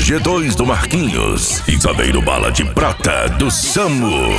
G2 do Marquinhos e Saveiro Bala de Prata do Samu.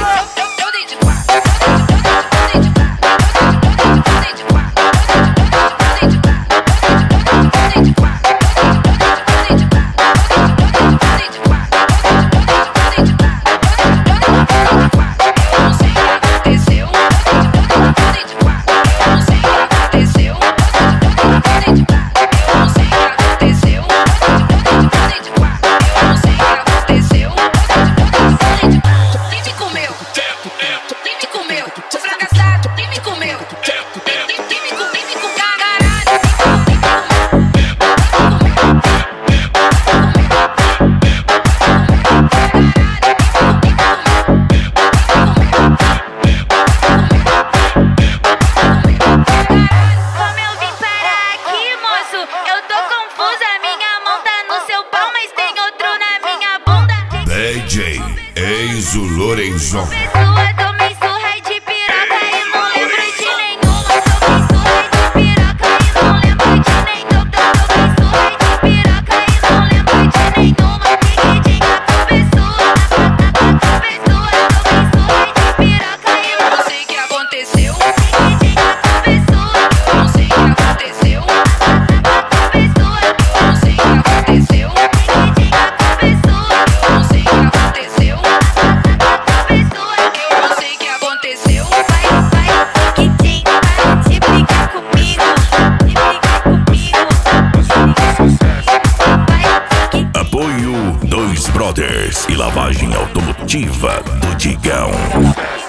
DJ Enzo Lorenzo. Tomei surra de piroca e não lembro de nenhuma. Tomei surra de piroca e não lembro de nenhuma. Tomei surra de piroca e não lembro de nenhuma. Piquidinha com pessoa, tomei surra de piroca e eu não sei o que aconteceu. Piquidinha com pessoa, eu não sei o que aconteceu. Tomei surra, eu não sei o que aconteceu. Piquidinha com pessoa, eu não sei o que aconteceu. Apoio Dois Brothers e lavagem automotiva do Digão.